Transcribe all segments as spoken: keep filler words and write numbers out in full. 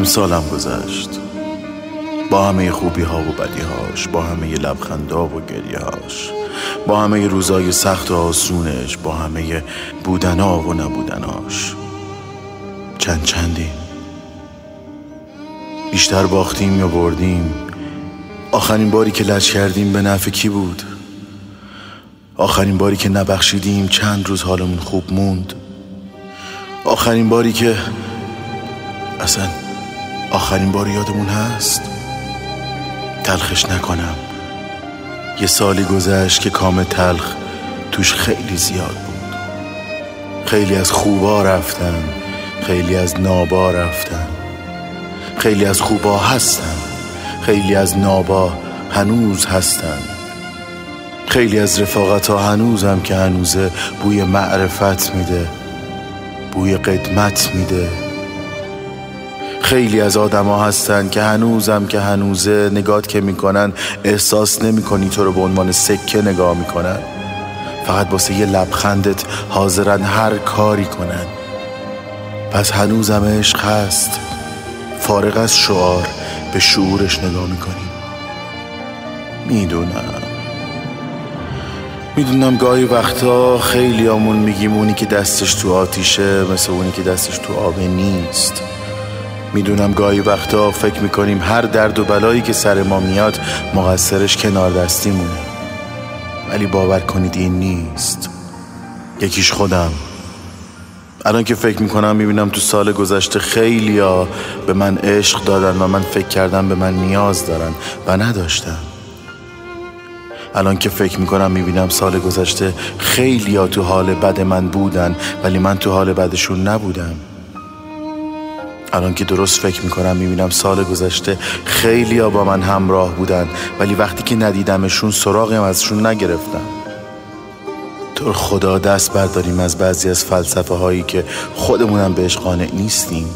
امسالم گذشت با همه خوبی ها و بدی هاش، با همه لبخندا و گریه هاش، با همه روزای سخت و آسونش، با همه بودنا و نبودناش. چند چندیم، بیشتر باختیم یا بردیم؟ آخرین باری که لج کردیم به نفع کی بود؟ آخرین باری که نبخشیدیم چند روز حالمون خوب موند؟ آخرین باری که اصلا آخرین باری یادمون هست؟ تلخش نکنم، یه سالی گذشت که کام تلخ توش خیلی زیاد بود. خیلی از خوبا رفتن، خیلی از نابا رفتن، خیلی از خوبا هستن، خیلی از نابا هنوز هستن، خیلی از رفاقت ها هنوزم که هنوزه بوی معرفت میده، بوی قدمت میده. خیلی از آدم ها هستن که هنوزم که هنوزه نگات که میکنن احساس نمیکنی تو رو به عنوان سکه نگاه میکنن، فقط واسه یه لبخندت حاضرن هر کاری کنن. پس هنوزم عشق هست، فارغ از شعار به شعورش نگاه میکنیم. میدونم میدونم گاهی وقتا خیلی آمون میگیم اونی که دستش تو آتیشه مثل اونی که دستش تو آب نیست. میدونم گاهی وقتا فکر میکنیم هر درد و بلایی که سر ما میاد مقصرش کنار دستیمونه، ولی باور کنید این نیست. یکیش خودم. الان که فکر میکنم میبینم تو سال گذشته خیلیا به من عشق دادن و من فکر کردم به من نیاز دارن و نداشتم. الان که فکر میکنم میبینم سال گذشته خیلیا تو حال بد من بودن ولی من تو حال بدشون نبودم. الان که درست فکر میکنم میبینم سال گذشته خیلیا با من همراه بودن ولی وقتی که ندیدمشون سراغیم ازشون نگرفتم. تو خدا دست برداریم از بعضی از فلسفه هایی که خودمونم بهش قانع نیستیم.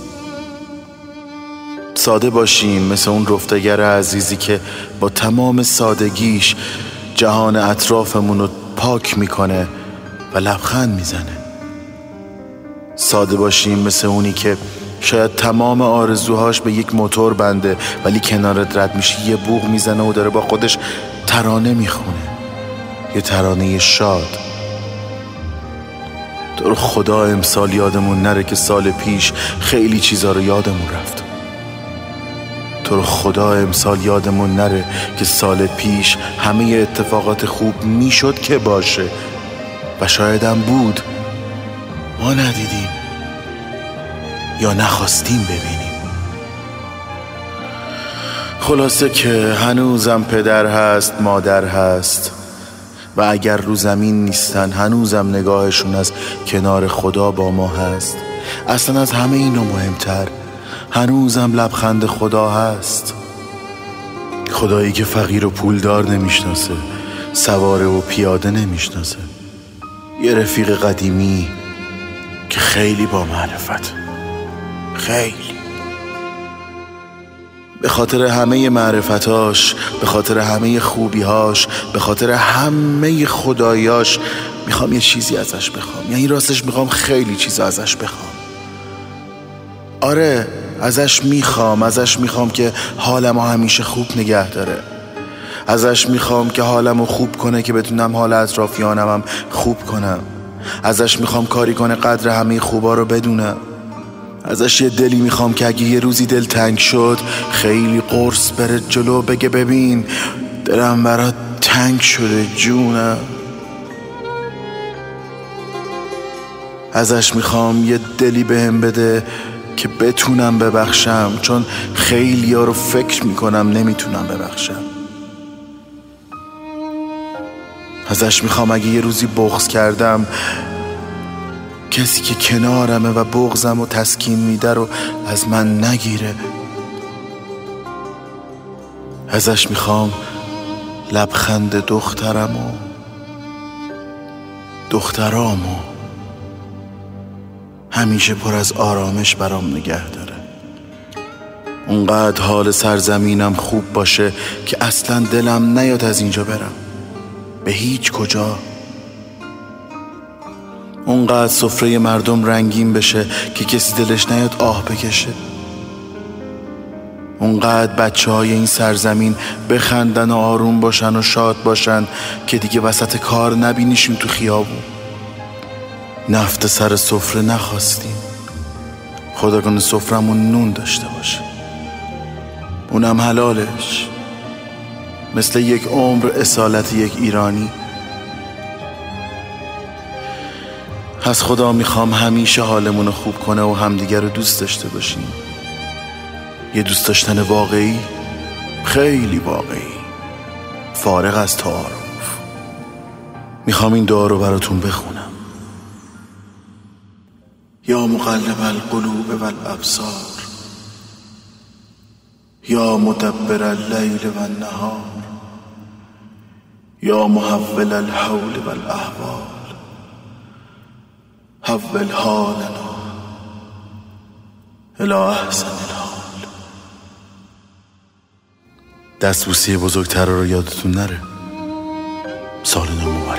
ساده باشیم مثل اون رفتگر عزیزی که با تمام سادگیش جهان اطرافمون رو پاک میکنه و لبخند میزنه. ساده باشیم مثل اونی که شاید تمام آرزوهاش به یک موتور بنده ولی کنارت رد میشه یه بوق میزنه و داره با خودش ترانه میخونه، یه ترانه شاد. تو رو خدا امسال یادمون نره که سال پیش خیلی چیزا رو یادمون رفت. تو رو خدا امسال یادمون نره که سال پیش همه اتفاقات خوب میشد که باشه و شایدم بود، ما ندیدیم یا نخواستیم ببینیم. خلاصه که هنوزم پدر هست، مادر هست و اگر رو زمین نیستن هنوزم نگاهشون از کنار خدا با ما هست. اصلا از همه اینو مهمتر هنوزم لبخند خدا هست. خدایی که فقیر و پولدار نمیشناسه، سواره و پیاده نمیشناسه، یه رفیق قدیمی که خیلی با معرفت، خیلی به خاطر همه معرفتاش، به خاطر همه خوبیهاش، به خاطر همه خدایاش میخوام یه چیزی ازش بخوام. یعنی راستش میخوام خیلی چیز ازش بخوام. آره ازش میخوام ازش میخوام که حالمو همیشه خوب نگه داره. ازش میخوام که حالمو خوب کنه که بتونم حال اطرافیانم هم خوب کنم. ازش میخوام کاری کنه قدر همه خوبا رو بدونم. ازش یه دلی میخوام که اگه یه روزی دل تنگ شد خیلی قرص بره جلو بگه ببین دلم برات تنگ شده جونم. ازش میخوام یه دلی بهم بده که بتونم ببخشم، چون خیلی ها رو فکر میکنم نمیتونم ببخشم. ازش میخوام اگه یه روزی بغض کردم کسی که کنارمه و بغضم و تسکین میده رو از من نگیره. ازش میخوام لبخند دخترم و دخترامو همیشه پر از آرامش برام نگه داره. اونقدر حال سرزمینم خوب باشه که اصلا دلم نیاد از اینجا برم به هیچ کجا. اونقدر سفره مردم رنگین بشه که کسی دلش نیاد آه بکشه. اونقدر بچه های این سرزمین بخندن و آروم باشن و شاد باشن که دیگه وسط کار نبینیشیم تو خیابون. نفت سر سفره نخواستیم، خدا کنه سفرمون نون داشته باشه، اونم حلالش، مثل یک عمر اصالت یک ایرانی. از خدا میخوام همیشه حالمون خوب کنه و همدیگر رو دوست داشته باشیم. یه دوست داشتن واقعی، خیلی واقعی، فارغ از تعارف. میخوام این دعا رو براتون بخونم. یا مقلب القلوب والابصار، یا مدبر اللیل والنهار، یا محول الحول والاحوال، حول حالنا الی احسن الحال. دستبوسی بزرگتر رو یادتون نره. سال نو مبارک.